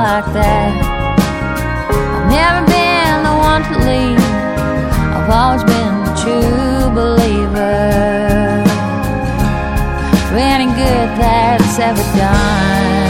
like that. I've never been the one to lead, I've always been the true believer. For any good that's ever done.